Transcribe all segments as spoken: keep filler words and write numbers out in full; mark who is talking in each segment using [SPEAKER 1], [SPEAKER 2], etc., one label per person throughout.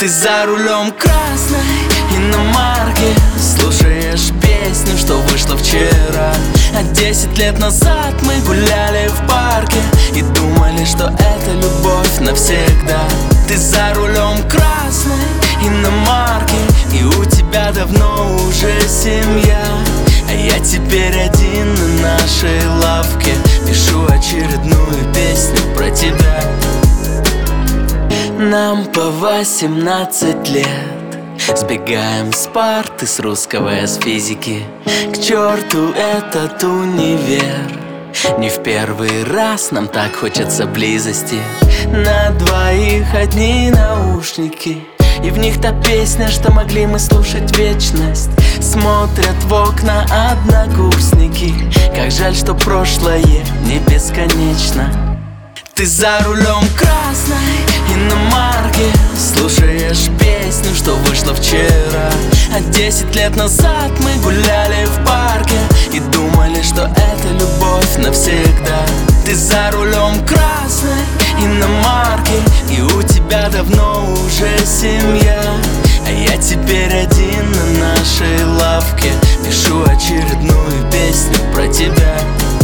[SPEAKER 1] Ты за рулем красной иномарки, слушаешь песню, что вышла вчера. А десять лет назад мы гуляли в парке и думали, что это любовь навсегда. Ты за рулем красной иномарки, и у тебя давно уже семья. А я теперь один на нашей лавке, пишу очередную песню про тебя. Нам по восемнадцать лет, сбегаем с парты, с русского, с физики. К черту этот универ, не в первый раз нам так хочется близости. На двоих одни наушники, и в них та песня, что могли мы слушать вечность. Смотрят в окна однокурсники, как жаль, что прошлое не бесконечно. Ты за рулем красной иномарки, слушаешь песню, что вышла вчера. А десять лет назад мы гуляли в парке и думали, что это любовь навсегда. Ты за рулем красной иномарки, и у тебя давно уже семья. А я теперь один на нашей лавке, пишу очередную песню про тебя.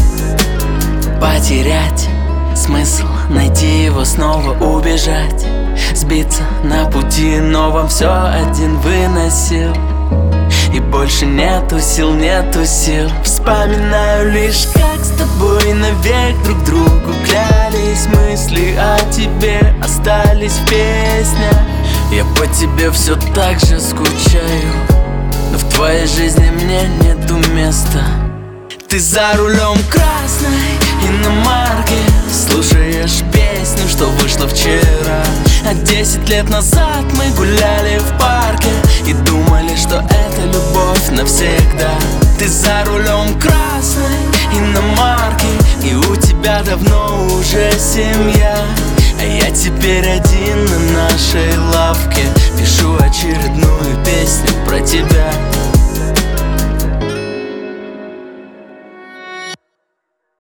[SPEAKER 1] Потерять смысл, найти его, снова убежать, сбиться на пути новом, все один выносил. И больше нету сил, нету сил. Вспоминаю лишь, как с тобой навек друг другу клялись. Мысли о тебе остались в песнях. Я по тебе все так же скучаю, но в твоей жизни мне нету места. Ты за рулем красной иномарки, слушаешь песню, что вышла вчера. А десять лет назад мы гуляли в парке и думали, что это любовь навсегда. Ты за рулем красной иномарки, и у тебя давно уже семья. А я теперь один на нашей